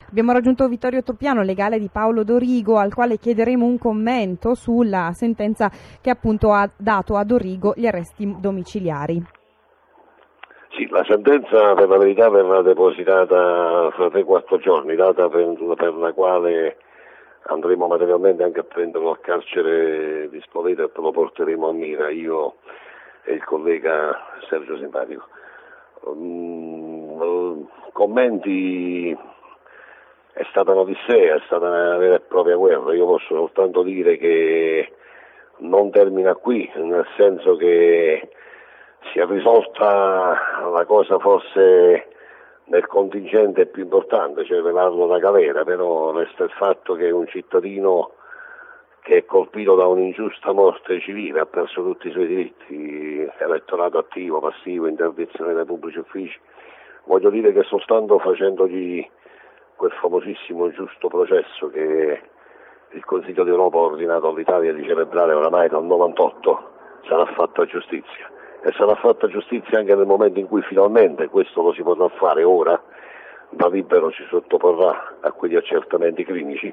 Abbiamo raggiunto Vittorio Trupiano, legale di Paolo Dorigo, al quale chiederemo un commento sulla sentenza che appunto ha dato a Dorigo gli arresti domiciliari. Sì, la sentenza per la verità verrà depositata fra 3-4 giorni, data per la quale andremo materialmente anche a prenderlo al carcere di Spoleto e lo porteremo a Mira, io e il collega Sergio Simpatico. Commenti, è stata un'odissea, è stata una vera e propria guerra, io posso soltanto dire che non termina qui, nel senso che si è risolta la cosa forse nel contingente più importante, cioè levarlo da galera, però resta il fatto che un cittadino che è colpito da un'ingiusta morte civile ha perso tutti i suoi diritti, elettorato attivo, passivo, interdizione dai pubblici uffici. Voglio dire che soltanto facendogli quel famosissimo giusto processo che il Consiglio d'Europa ha ordinato all'Italia di celebrare oramai dal 98 sarà fatta giustizia. E sarà fatta giustizia anche nel momento in cui finalmente questo lo si potrà fare ora, da libero ci sottoporrà a quegli accertamenti clinici,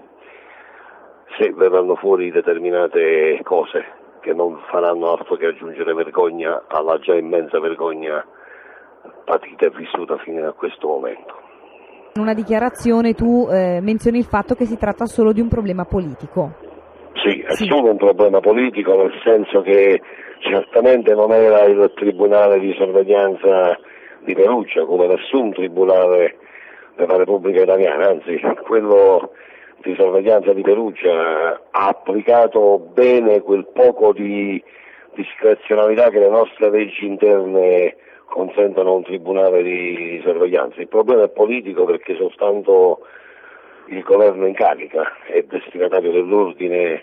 se verranno fuori determinate cose che non faranno altro che aggiungere vergogna alla già immensa vergogna patita e vissuta fino a questo momento. In una dichiarazione tu menzioni il fatto che si tratta solo di un problema politico. Sì, è solo un problema politico, nel senso che certamente non era il Tribunale di sorveglianza di Perugia, come nessun tribunale della Repubblica Italiana, anzi quello di sorveglianza di Perugia ha applicato bene quel poco di discrezionalità che le nostre leggi interne consentono a un tribunale di sorveglianza. Il problema è politico perché soltanto il governo in carica è destinatario dell'ordine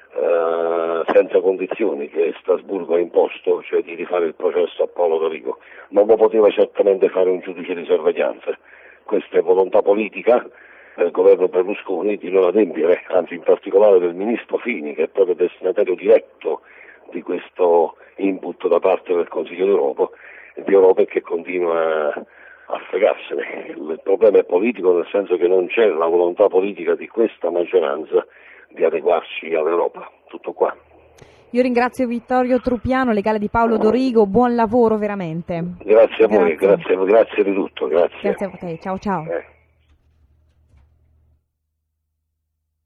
senza condizioni che Strasburgo ha imposto, cioè di rifare il processo a Paolo Dorigo. Non lo poteva certamente fare un giudice di sorveglianza. Questa è volontà politica del governo Berlusconi di non adempiere, anzi in particolare del ministro Fini, che è proprio destinatario diretto di questo input da parte del Consiglio d'Europa e che continua a fregarsene. Il problema è politico nel senso che non c'è la volontà politica di questa maggioranza di adeguarci all'Europa. Tutto qua. Io ringrazio Vittorio Trupiano, legale di Paolo Dorigo, buon lavoro veramente. Grazie a voi, grazie di tutto, grazie. Grazie a te, ciao ciao.